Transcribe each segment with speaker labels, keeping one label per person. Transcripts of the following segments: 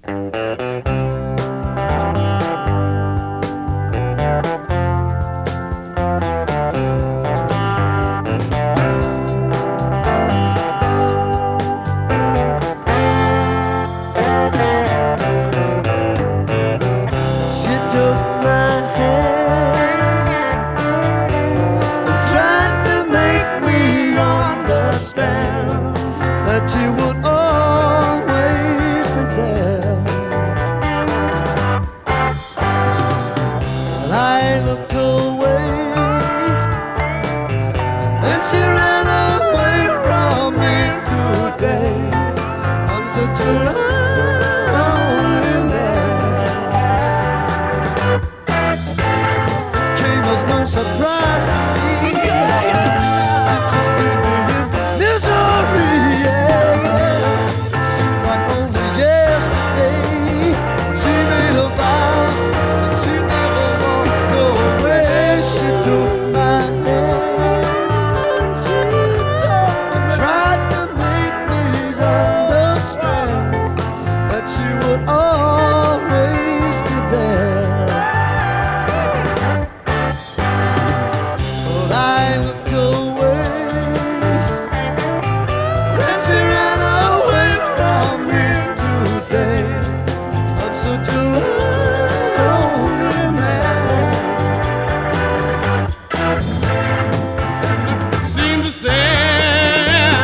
Speaker 1: She took my hand and tried to make me understand that she would always be there. But I looked away and she ran away from me today. I'm such a lonely man. Came as no surprise to me that she made me in misery. Yeah. It seemed like only yesterday she made a vow that she never would go away. She took my hand and she tried to make me understand that she would always be there. But I looked away and she ran away from me today. I'm such a lonely man.
Speaker 2: Seem to say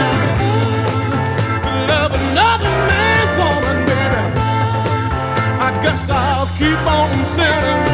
Speaker 2: love another man's woman, baby. I guess I'll keep on sinning.